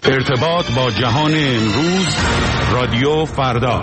ارتباط با جهان امروز، رادیو فردا.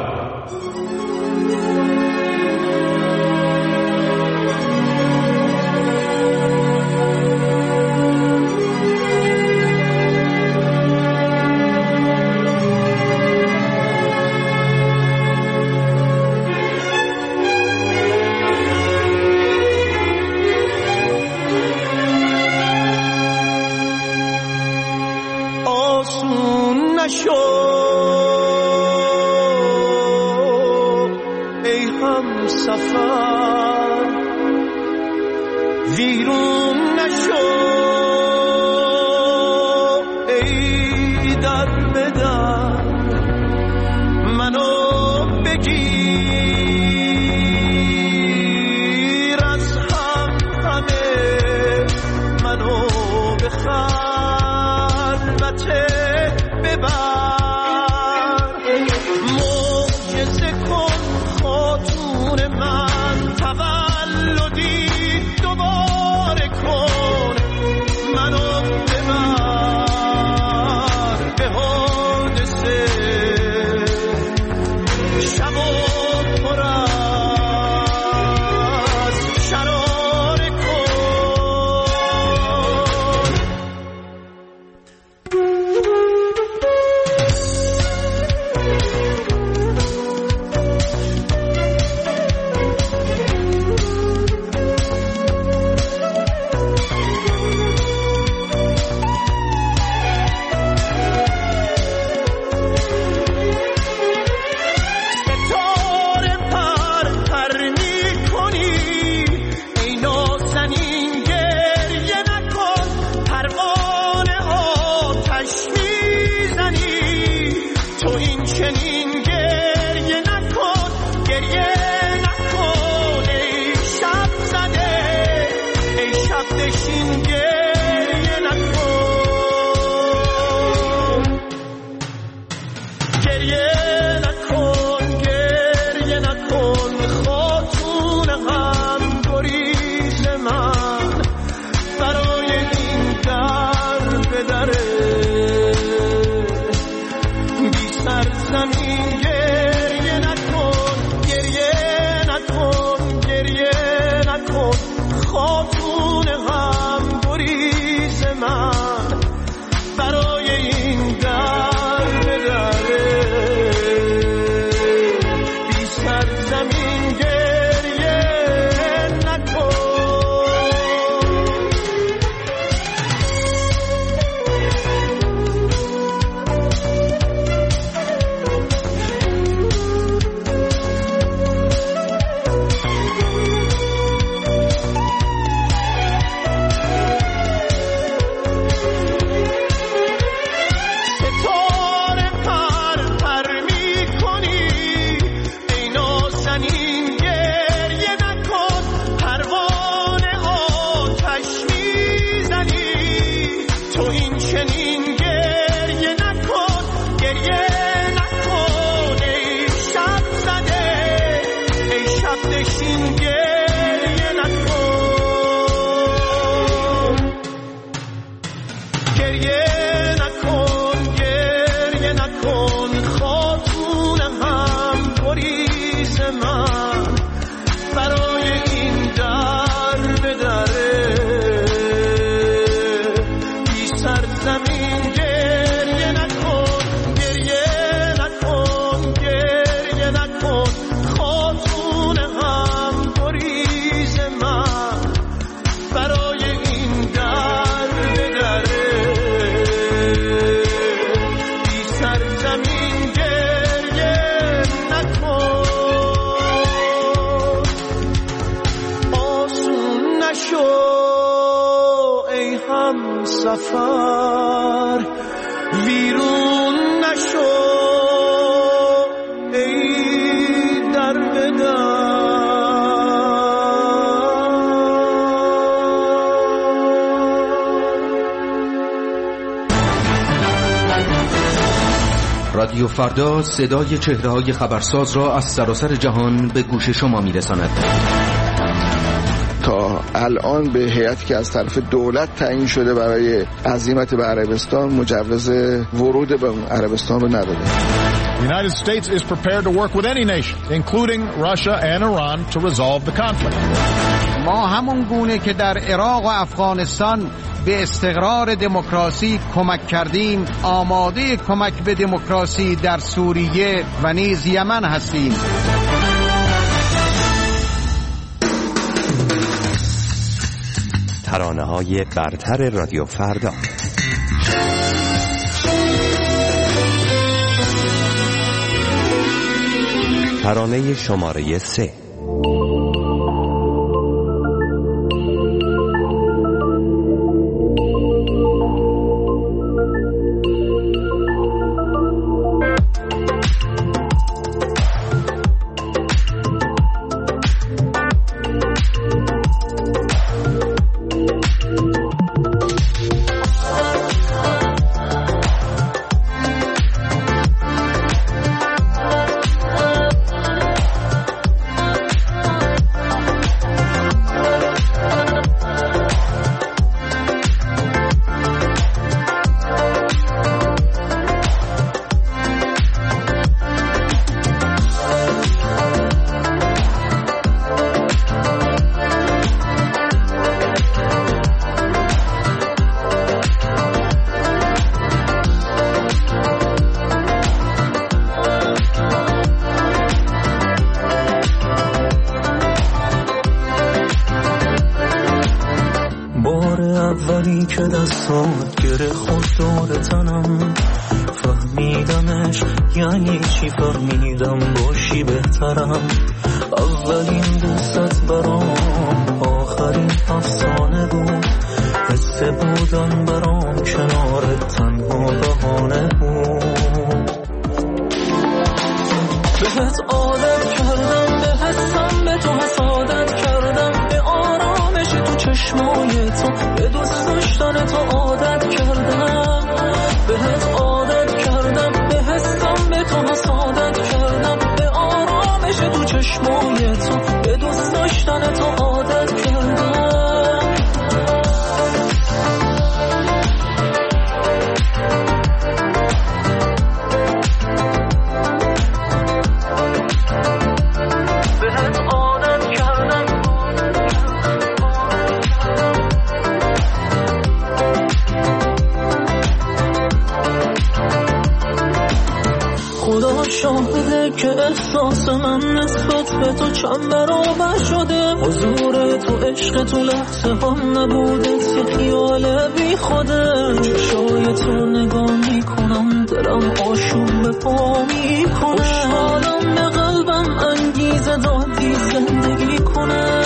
سفر ویرون نشو ای در بدر. رادیو فردا صدای چهره‌های خبرساز را از سراسر جهان به گوش شما می‌رساند. تا ما الان به هیئتی که از طرف دولت تعیین شده برای عزیمت به عربستان مجوز ورود به عربستان رو نداده. The United States is prepared to work with any nation, including Russia and Iran, to resolve the conflict. ما همون گونه که در عراق و افغانستان به استقرار دموکراسی کمک کردیم، آماده کمک به دموکراسی در سوریه و نیز یمن هستیم. ترانه‌های برتر رادیو فردا. ترانه شماره 3. اولی که دستات گره خود دور تنم، فهمیدمش یعنی چی، فهمیدم باشی بهترم. اولین دوست برام آخرین افسانه بود، حس بودن برام کنارت تنها بهانه بود. بهت عادت کردم، به حسم به تو حسادت کردم، به آرامش تو چشمای تو، به دوست داشتن تو عادت کردم. بهت عادت کردم، به حسم به تو حسادت کردم، به آرامش تو چشمای تو، به دوست داشتن تو عادت کردم. شاهده که احساس من نسبت به تو چند برابر شده، حضور تو عشق تو لحظه هم نبوده، یه خیال بی خوده. چشای تو نگاه میکنم، دلم آشوب به پا میکنه، خوشحالم به قلبم انگیزه دادی زندگی کنه.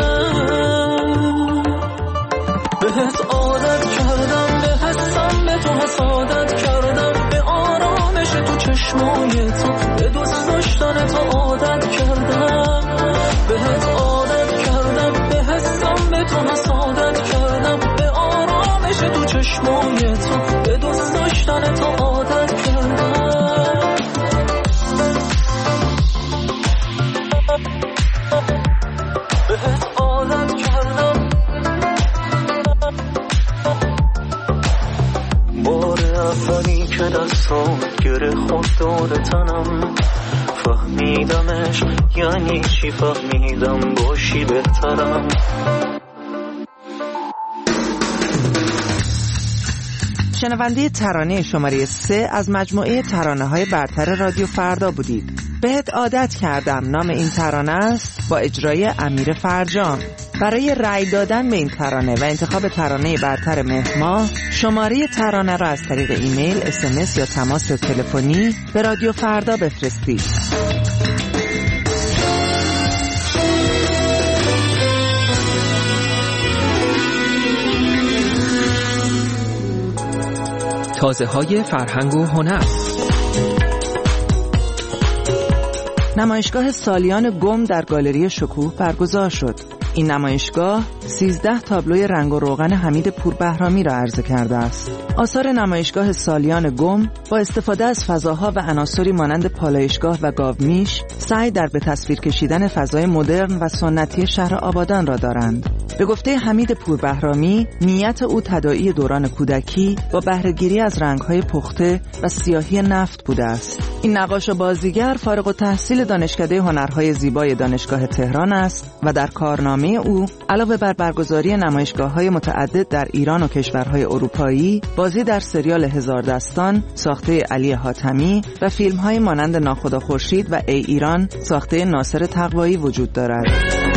بهت عادت کردم، به حسم به تو حسادت کردم، به آرامش تو چشمای تو، به دوست داشتن تو عادت کردم. بهت عادت کردم، به حسم به تو حسادت کردم، به آرامش تو چشمای تو، به دوست داشتن تو عادت کردم. بهت عادت کردم. بار اولی که دستات گره خود دور تنم، فهمیدمش یعنی چی، فهمیدم باشی بهترم. شنونده ترانه شماره 3 از مجموعه ترانه‌های برتر رادیو فردا بودید. بهت عادت کردم نام این ترانه است، با اجرای امیر فرجام. برای رأی دادن به این ترانه و انتخاب ترانه برتر مهر ماه، شماره ترانه را از طریق ایمیل، SMS یا تماس تلفنی به رادیو فردا بفرستید. تازه‌های فرهنگ و هنر. نمایشگاه سالیان گم در گالری شکوه برگزار شد. این نمایشگاه 13 تابلوی رنگ و روغن حمید پوربهرامی را عرضه کرده است. آثار نمایشگاه سالیان گم با استفاده از فضاها و عناصری مانند پالایشگاه و گاومیش، سعی در به تصویر کشیدن فضای مدرن و سنتی شهر آبادان را دارند. به گفته حمید پوربهرامی، نیت او تداعی دوران کودکی با بهره‌گیری از رنگ‌های پخته و سیاهی نفت بوده است. این نقاش و بازیگر فارغ التحصیل دانشکده هنرهای زیبای دانشگاه تهران است و در کارنامه او علاوه بر برگزاری نمایشگاه‌های متعدد در ایران و کشورهای اروپایی، بازی در سریال هزار دستان ساخته علی حاتمی و فیلم‌های مانند ناخدا خورشید و ای ایران ساخته ناصر تقوایی وجود دارد.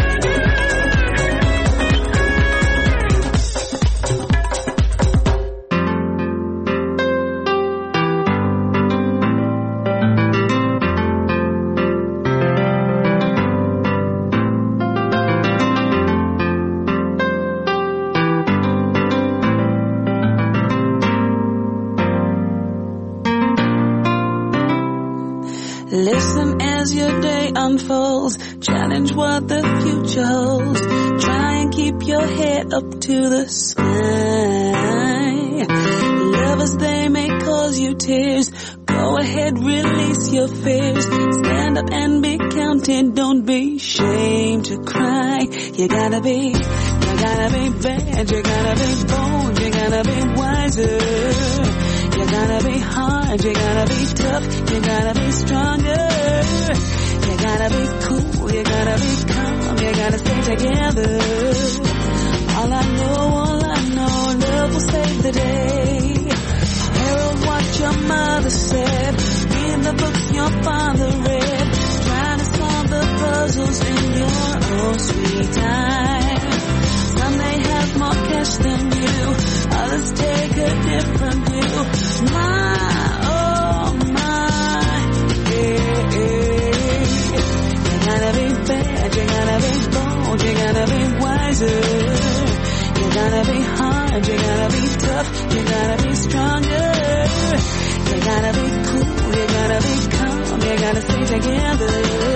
Listen as your day unfolds, challenge what the future holds, try and keep your head up to the sky. Lovers, they may cause you tears, go ahead, release your fears, stand up and be counted, don't be ashamed to cry. You gotta be bad, you gotta be bold, you gotta be wiser. You gotta be hard, you gotta be tough, you gotta be stronger. You gotta be cool, you gotta be calm, you gotta stay together. All I know, love will save the day. Herald what your mother said, read the books your father read, trying to solve the puzzles in your own sweet time. Some may have more cash than you, others take a different view. My, oh my, yeah, yeah. You gotta be bad, you gotta be bold, you gotta be wiser. You gotta be hard, you gotta be tough, you gotta be stronger. You gotta be cool, you gotta be calm, you gotta stay together.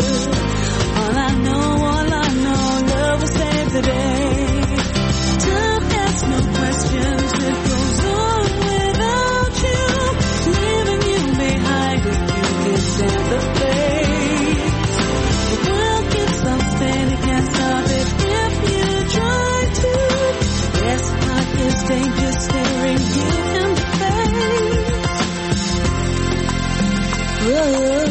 All I know, love will save the day. Time asks no questions, it goes on without you, leaving you behind if you can stand the pace. The world gets something, it can't stop it if you try to. Best part is danger staring you in the face. Whoa.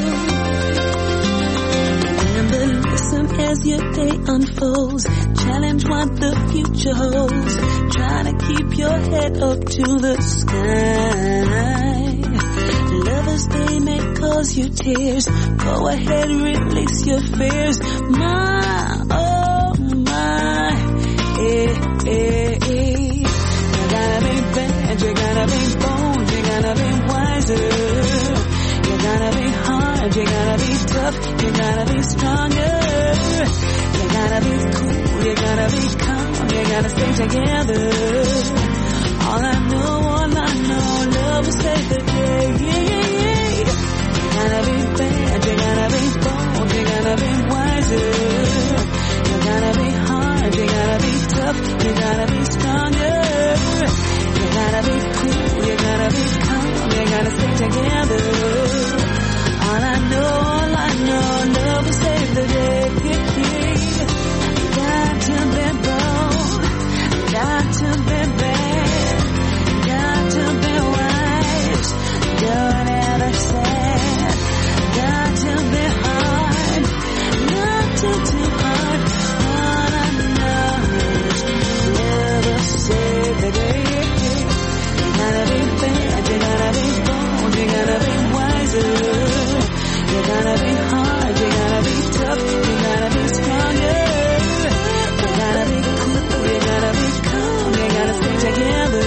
Remember, listen as your day unfolds, challenge what the future holds, try to keep your head up to the sky. Lovers, they may cause you tears, go ahead, release your fears. My, oh my, eh, eh, eh. You gotta be bad, you gotta be bold, you gotta be wiser. You gotta be hard, you gotta be tough, you gotta be stronger. You gotta be cool, you gotta be calm, you gotta stay together. All I know, love will save the day. Yeah, yeah, yeah. You gotta be bad, you gotta be bold, you gotta be wiser. You gotta be hard, you gotta be tough, you gotta be stronger. You gotta be cool, you gotta be calm, you gotta stay together. All I know, love will save the day. You got to be bold, got to be bad, got to be wise, don't ever sad, got to be hard, not too hard. All I know is love will save the day. You gotta be bad, you gotta be bold, you gotta be wiser. You gotta be hard, you gotta be tough, you gotta be stronger. You gotta be cool, you gotta be calm, you gotta stay together.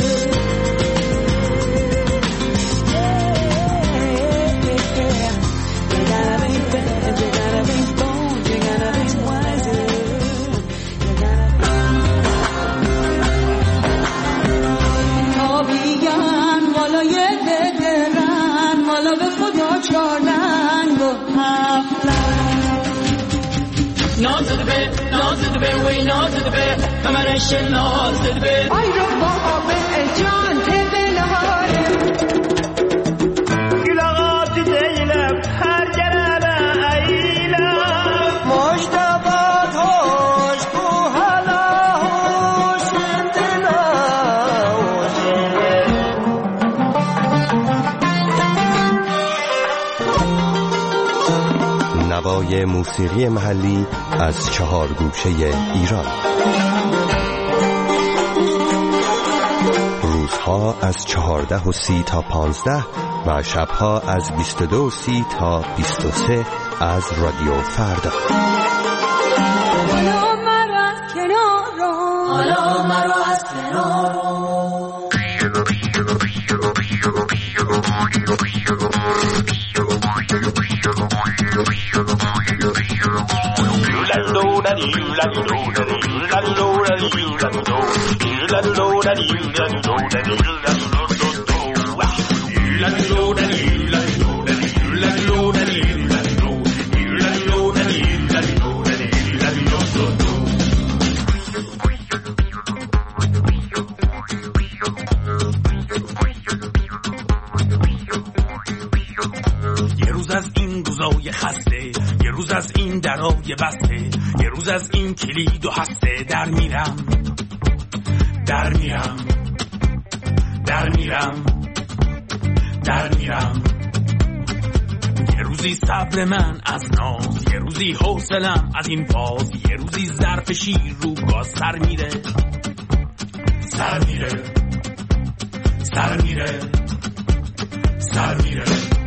Yeah, you gotta be bad, you gotta be bold, you gotta be wiser. You gotta تابیان والای دلرن والا به خدا چارنگ و هفلن نازده به وی نازده به کمرش نازده به آی رو بابا جان دل هاره گلاغات دیلم هر جرانه ایلم مجتبات هوش کو هلا صداهای موسیقی محلی از 4 گوشه ایران. روزها از 14:30 تا 15 و شبها از 22:30 تا 23 از رادیو فردا. حالا مرا از کنار رو، حالا مرا از کنار رو. یه روز از این روزای خسته، یه روز از این درای بسته، یه روز از این کلید و هسته، در میرم در میرم در میرم در میرم. یه روزی صبر من از ناز، یه روزی حوصلم از این فاز، یه روزی ظرف شیر رو گاز سر میره سر میره سر میره سر میره.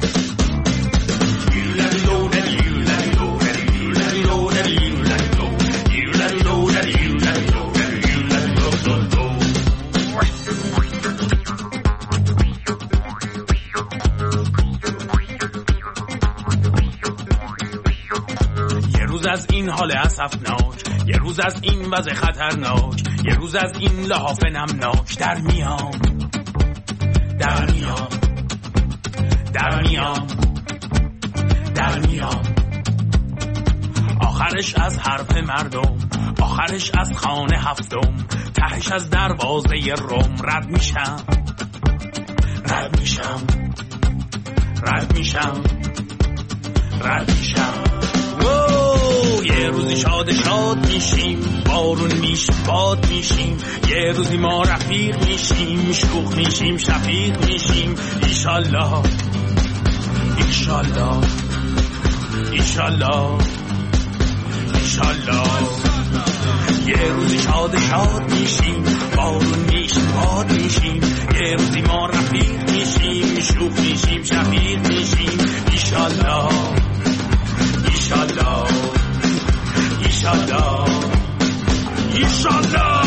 یه روز از این حال اسفناک، یه روز از این وضع خطرناک، یه روز از این لحاف نمناک، در میام در میام در میام در میام. آخرش از حرف مردم، آخرش از خانه هفتم، تهش از دروازه روم رد میشم رد میشم رد میشم رد میشم. یه روزی شاد شاد میشیم، بارون میشیم باد میشیم، یه روزی ما رفیق میشیم، شوخ میشیم شفیق میشیم. ایشالله ایشالله ایشالله ایشالله. یه روزی شاد شاد میشیم، بارون میشیم باد میشیم، یه روزی ما رفیق میشیم، شوخ میشیم شفیق میشیم. ایشالله ایشالله ایشالله ایشالله.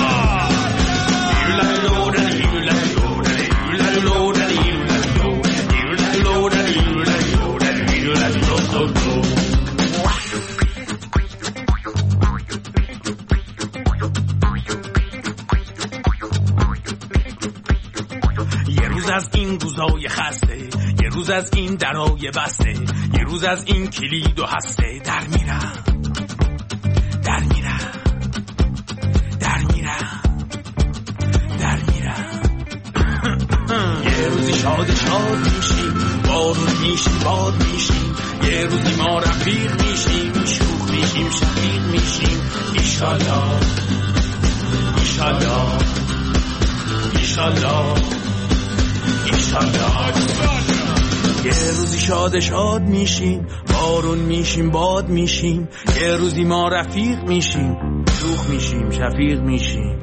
یه روز از این روزای خسته، یه روز از این درای بسته، یه روز از این کلید و هسته، در میرم در میرم در میرم در میرم. یه روزی شاد شاد میشیم، بارون میشیم باد میشیم، یه روزی ما رفیق میشیم، شوخ میشیم شفیق میشیم. ایشالله ایشالله ایشالله ایشالله. یه روزی شاد شاد میشیم، بارون میشیم باد میشیم، یه روزی ما رفیق میشیم، شوخ میشیم شفیق میشیم.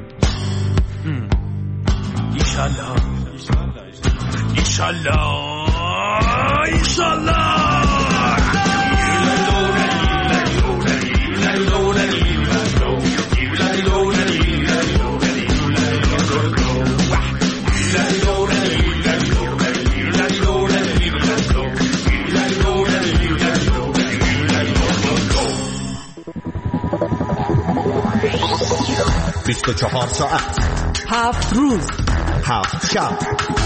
ایشالله ایشالله ایشالله. بیست و 24 ساعت 7 روز 7 شب،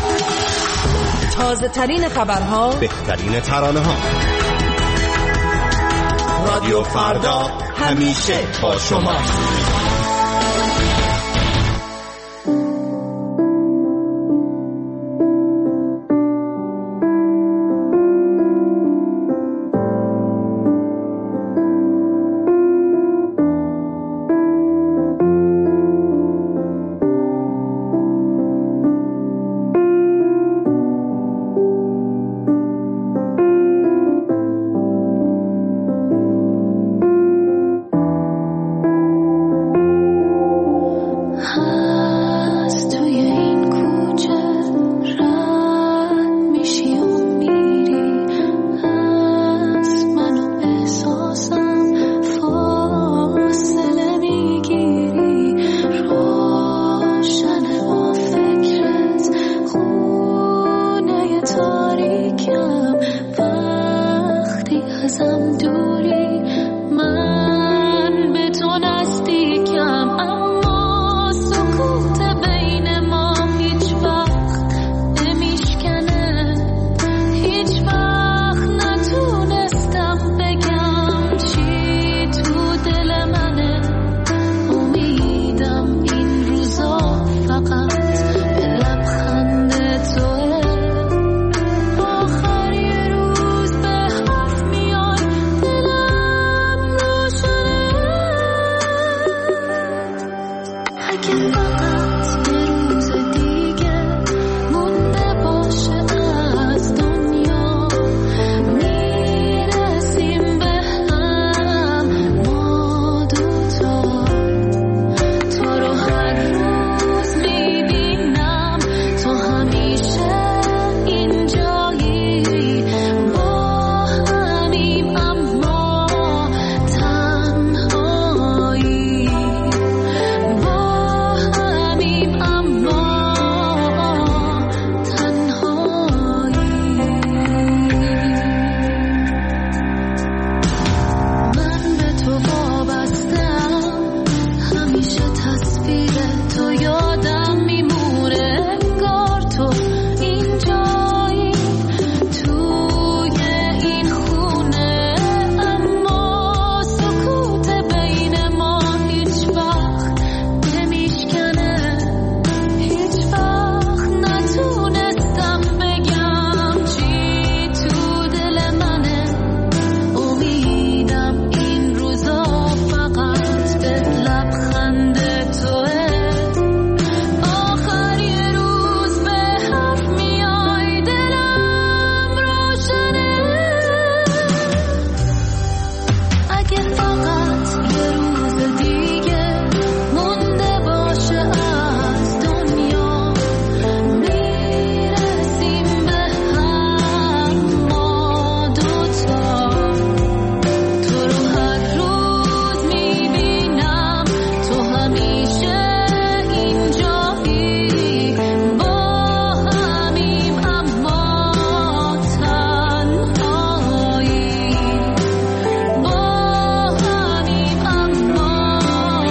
تازه ترین خبرها، بهترین ترانه ها. رادیو فردا همیشه با شما. ازم دوری، من به تو نزدیکم اما سکوت بین ما هیچ وقت نمیشکنه. هیچ وقت نتونستم بگم چی تو دل منه. امیدم این روزا فقط به لبخند توه. آخر یه روز به حرف میای دلم روشنه. اگه فقط یه روز دیگه مونده باشه از دنیا، میرسیم به هم ما دوتا. تو رو هر روز میبینم، تو همیشه اینجایی. با همیم اما تنهایی، با همیم اما تنهایی. من به تو وابستم، همیشه تصویر تو یادم میمونه. انگار تو اینجایی توی این خونه، اما سکوت بین ما هیچ وقت نمیشکنه. هیچ وقت نتونستم بگم چی تو دل منه. امیدم این روزا فقط به لبخند توه. آخر یه روز به حرف میای دلم روشنه. اگه فقط یه روز دیگه مونده باشه از دنیا، میرسیم به هم ما دوتا. تو رو هر روز میبینم، تو همیشه اینجایی. با همیم اما تنهایی، با همیم اما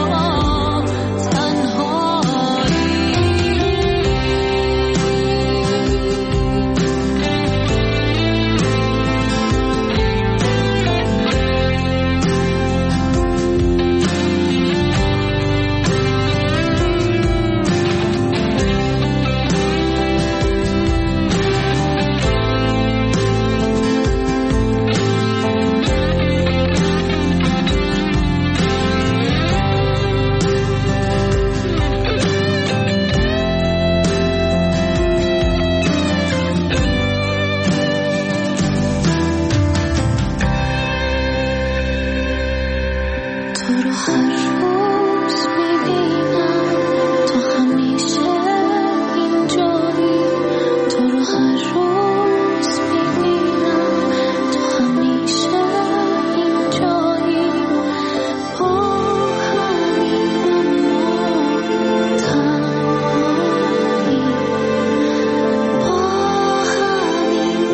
تو رو هر روز میبینم، تو همیشه اینجایی. تو رو هر روز میبینم، تو همیشه اینجایی. با همین اما تنهایی، با همین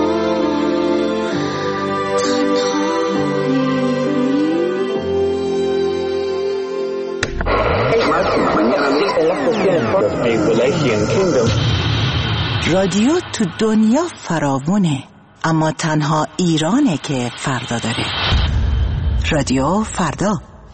رادیو تو دنیا فراوونه، اما تنها ایرانه که فردا داره. رادیو فردا.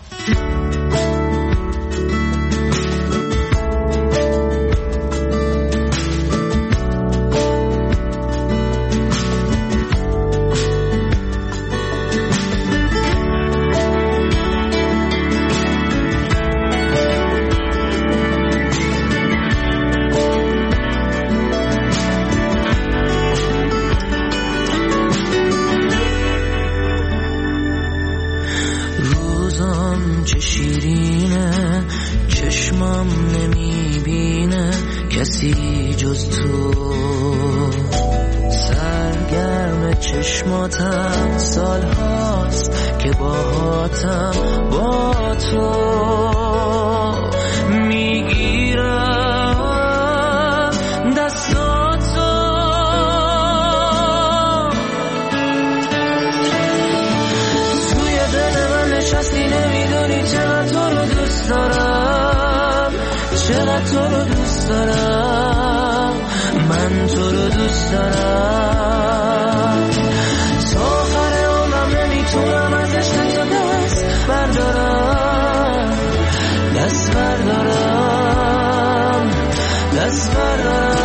چه شیرینه، چشمم نمیبینه کسی جز تو. سرگرم چشماتم، سال هاست که باهاتم، با تو میگیرم دستاتو. چقدر تو رو دوست دارم، من تو رو دوست دارم. تا آخر عمرم نمیتونم از عشق تو دست بردارم، دست بردارم، دست بردارم.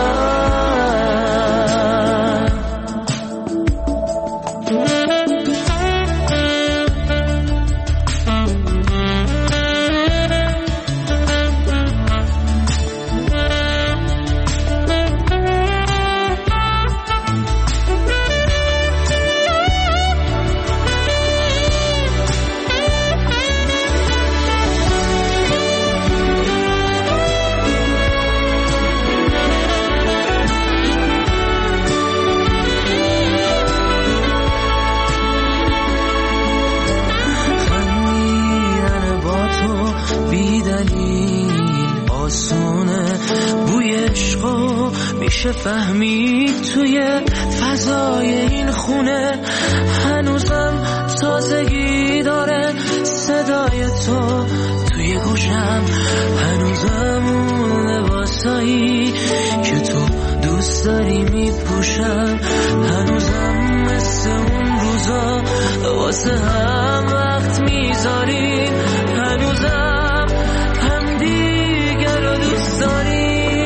میشه فهمید توی فضای این خونه، هنوزم تازگی داره صدای تو توی گوشم، هنوزم اون لباسایی که تو دوست داری میپوشم، هنوزم مثل اون روزا واسه هم وقت میذاریم، هنوزم هم دیگر رو دوست داریم.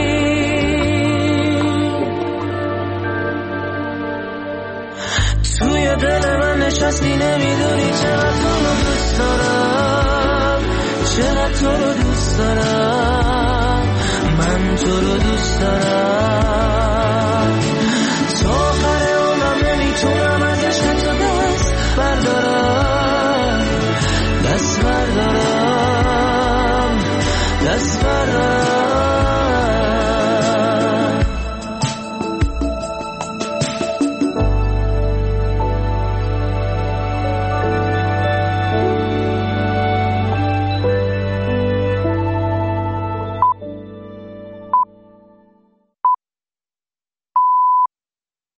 توی دل من نشستی نمیدونی چقدر تو رو دوست دارم، چقدر تو رو دوست دارم، من تو رو دوست دارم.